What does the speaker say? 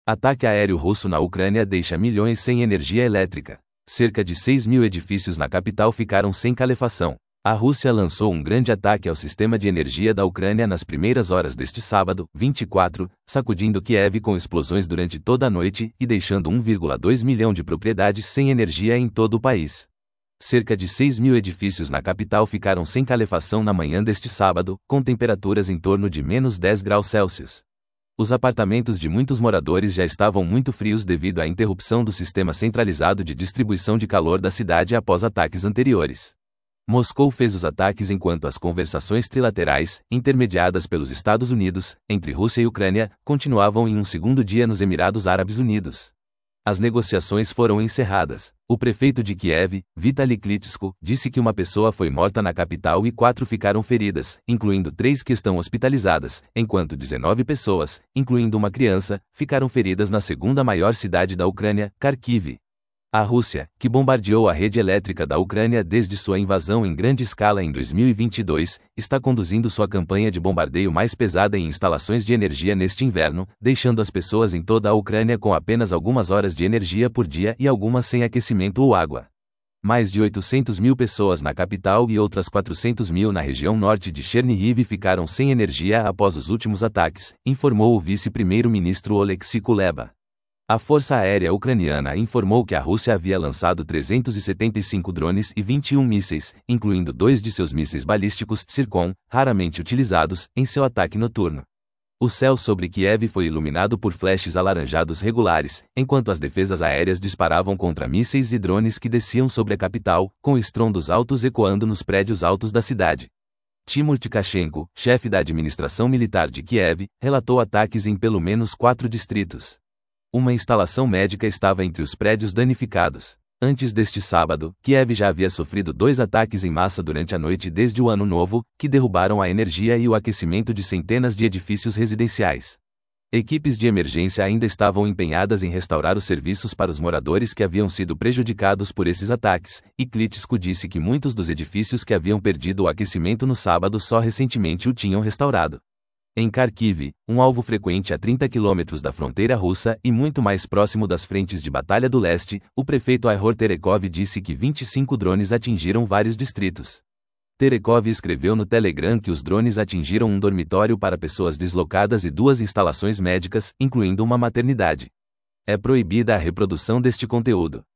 Ataque aéreo russo na Ucrânia deixa milhões sem energia elétrica. Cerca de 6.000 edifícios na capital ficaram sem calefação. A Rússia lançou um grande ataque ao sistema de energia da Ucrânia nas primeiras horas deste sábado, 24, sacudindo Kiev com explosões durante toda a noite e deixando 1,2 milhão de propriedades sem energia em todo o país. Cerca de 6.000 edifícios na capital ficaram sem calefação na manhã deste sábado, com temperaturas em torno de -10 graus Celsius. Os apartamentos de muitos moradores já estavam muito frios devido à interrupção do sistema centralizado de distribuição de calor da cidade após ataques anteriores. Moscou fez os ataques enquanto as conversações trilaterais, intermediadas pelos Estados Unidos, entre Rússia e Ucrânia, continuavam em um segundo dia nos Emirados Árabes Unidos. As negociações foram encerradas. O prefeito de Kiev, Vitaly Klitschko, disse que uma pessoa foi morta na capital e 4 ficaram feridas, incluindo 3 que estão hospitalizadas, enquanto 19 pessoas, incluindo uma criança, ficaram feridas na segunda maior cidade da Ucrânia, Kharkiv. A Rússia, que bombardeou a rede elétrica da Ucrânia desde sua invasão em grande escala em 2022, está conduzindo sua campanha de bombardeio mais pesada em instalações de energia neste inverno, deixando as pessoas em toda a Ucrânia com apenas algumas horas de energia por dia e algumas sem aquecimento ou água. Mais de 800.000 pessoas na capital e outras 400.000 na região norte de Chernihiv ficaram sem energia após os últimos ataques, informou o vice-primeiro-ministro Oleksiy Kuleba. A Força Aérea Ucraniana informou que a Rússia havia lançado 375 drones e 21 mísseis, incluindo 2 de seus mísseis balísticos Tsirkon, raramente utilizados, em seu ataque noturno. O céu sobre Kiev foi iluminado por flashes alaranjados regulares, enquanto as defesas aéreas disparavam contra mísseis e drones que desciam sobre a capital, com estrondos altos ecoando nos prédios altos da cidade. Timur Tkachenko, chefe da administração militar de Kiev, relatou ataques em pelo menos 4 distritos. Uma instalação médica estava entre os prédios danificados. Antes deste sábado, Kiev já havia sofrido 2 ataques em massa durante a noite desde o Ano Novo, que derrubaram a energia e o aquecimento de centenas de edifícios residenciais. Equipes de emergência ainda estavam empenhadas em restaurar os serviços para os moradores que haviam sido prejudicados por esses ataques, e Klitschko disse que muitos dos edifícios que haviam perdido o aquecimento no sábado só recentemente o tinham restaurado. Em Kharkiv, um alvo frequente a 30 quilômetros da fronteira russa e muito mais próximo das frentes de batalha do leste, o prefeito Ihor Terekov disse que 25 drones atingiram vários distritos. Terekov escreveu no Telegram que os drones atingiram um dormitório para pessoas deslocadas e 2 instalações médicas, incluindo uma maternidade. É proibida a reprodução deste conteúdo.